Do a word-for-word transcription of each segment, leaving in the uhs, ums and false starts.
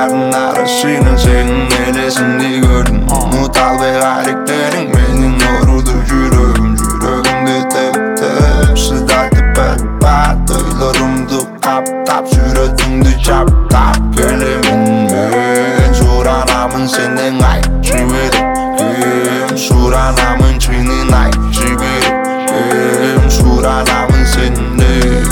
Bulutların arasıyla senin elesini gördüm. Umut al ve hareketlerin benim orudu yüreğim. Yüreğimde tep tep sıda tepe tepe. Duylarımdı tap tap suratımdı çap tap. Gelimin ben suranamın senden ay çivirim. Kim suranamın çinin ay çivirim. Kim suranamın senden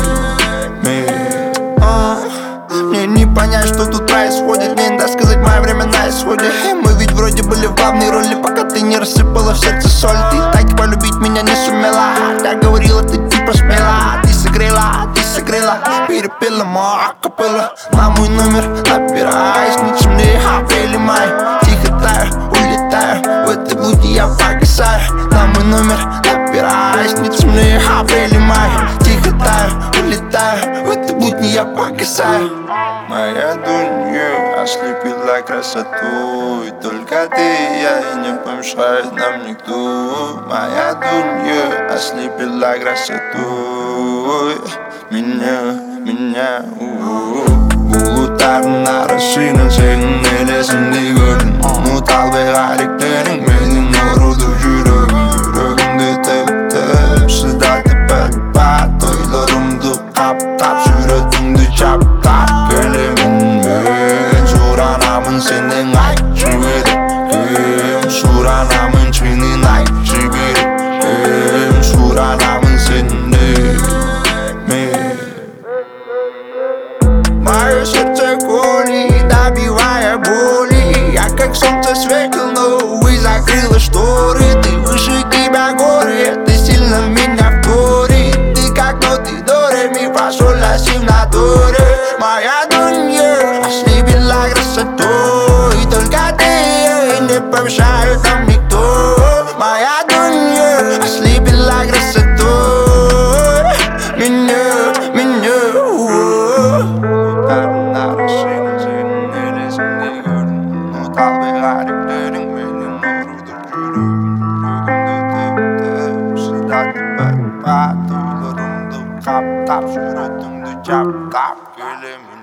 Мне не понять, что тут происходит. Не надо сказать, мое время на исходе. И мы ведь вроде были в главной роли, пока ты не рассыпала в сердце соль. Ты так полюбить меня не сумела. Я говорила, ты типа смела. Ты согрела, ты согрела. Перепела мой акапелла. На мой номер набираюсь, не темнее апрель и май. Тихо таю, улетаю, в этой блуде я погасаю. На мой номер набираюсь, не темнее апрель и май. Тихо таю, улетаю, в этой блуде я погасаю. Моя дунья ослепила красотой. Только ты и я, и не помешает нам никто. Моя дунья ослепила красотой. Меня, меня, у-у-у. Bulutların arasıyla senin elesini gördüm. Umut al ve hareketlerin benim orudu yüreğim. Yüreğimde tep tep sıda tepe tepe. Duylarımdı tap tap suratımdı çap tap. Gelimin ben suranamın senden ay çivirim. Kim suranamın çinin ay çivirim. Kim suranamın senden Мое сердце колит, добивая боли. Я как солнце светил, но, увы, закрыла шторы. Ты выше тебя горы, это сильно меня вторит. Ты как ноты до ре ми фа соль ля си в натуре. Моя дунья ослепила красотой. Только ты ей не помешает нам никто. Моя дунья ослепила красотой. Меня, меня, Al ve hareketlerin benim orudur yüreğim. Yüreğimde tep tep sıda tepe tepe. Duylarımdı kap tap suratımdı çap tap. Gülüm